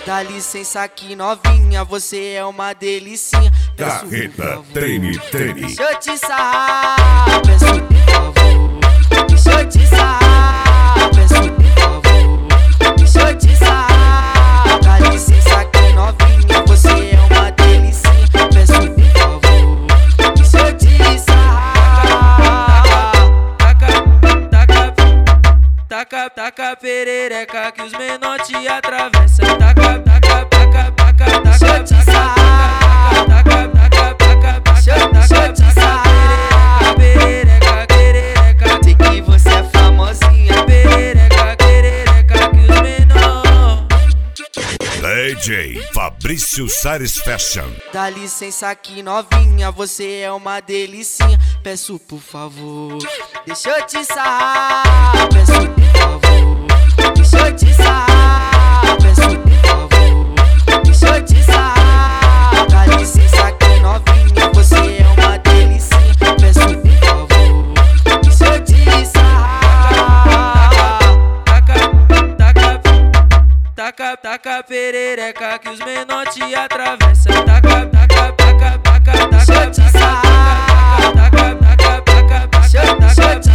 Dá licença aqui novinha, você é uma delicinha. Carreta Treine Tênis. Deixa eu te sarrar, peço por favor. Deixa eu te sarrar, peço por favor. Deixa eu te sarrar. Dá licença aqui novinha, você é uma delicinha. Peço por favor. Deixa eu te sarrar. Taca perereca que os menor te atravessa. Taca deixa eu te sarrar. Deixa eu te sarrar. Perereca, sei que você é famosinha. Perereca que os menor. DJ Fabrício Sares Fashion. Dá licença aqui novinha, você é uma delicinha. Peço por favor, deixa eu te sarrar. Peço por favor, deixa eu te sarrar. Peço por favor, deixa eu te sarrar. Dá licença aqui novinha, você é uma delicinha. Peço por favor, deixa eu te sarrar. Taca perereca que os menor te atravessa. Taca deixa eu te sarrar. Deixa eu te